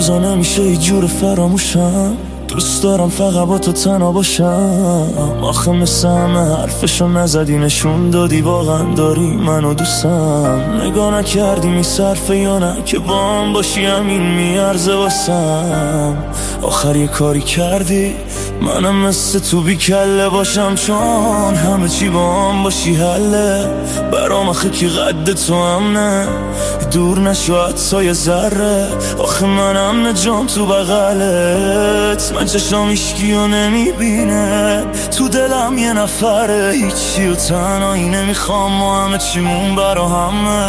روزا نمیشه هیچ جور فراموشم، دوست دارم فقط با تو تنها باشم. آخه مثل همه حرفشو نزدی، نشون دادی واقعا داری منو دوستم. نگاه نکردی میصرفه یا نه که با هم باشی همین میارزه واسم. آخر یه کاری کردی منم مثل تو بی کله باشم، چون همه چی با هم باشی حله برام. آخه کی قد تو هم نه دور نشو حتی یه ذره. آخه منم نجام تو بغلت، من چشم ایشکیو نمیبینه، تو دلم یه نفره هیچی و تنهایی نمیخوام و همه چیمون برا همه.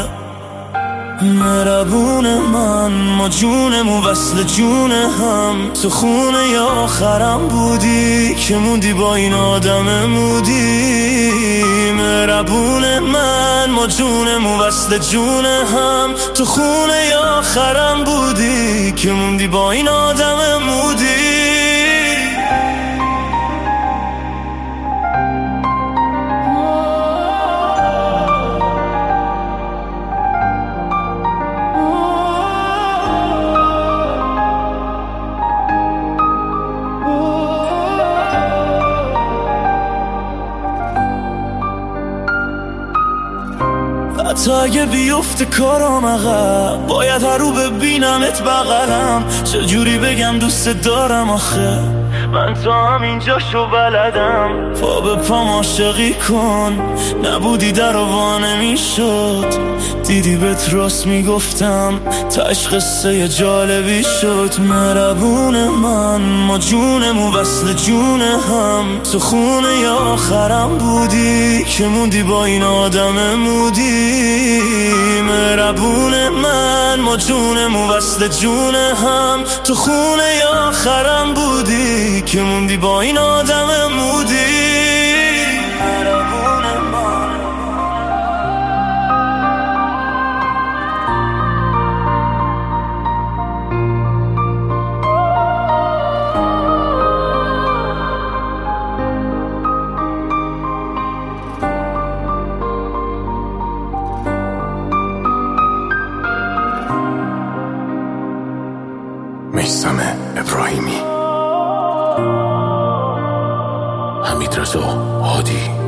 مهربون من ما جونمون وصل جون هم، تو خونه یا آخرم بودی که موندی با این آدم مودی. مهربون من ما جونمون وصل جون هم، تو خونه یا آخرم بودی که موندی با این آدم مودی. حتی اگه بیفته کارم عقب، باید هر رو ببینمت بغلم. چجوری بگم دوست دارم آخه من تا همینجاشو بلدم. پا به پام عاشقی کن، نبودی در و نمیشد، دیدی بهت راست میگفتم، تاش قصه جالبی شد. مهربون من ما جونمون وصل جون هم، تو خونه یا آخرم بودی که موندی با این آدم مودی. مهربون من ما جونمون وصل جون هم، تو خونه یا آخرم بودی که موندی با این آدم مودی. میثم ابراهیمی، حمیدرضا هادی.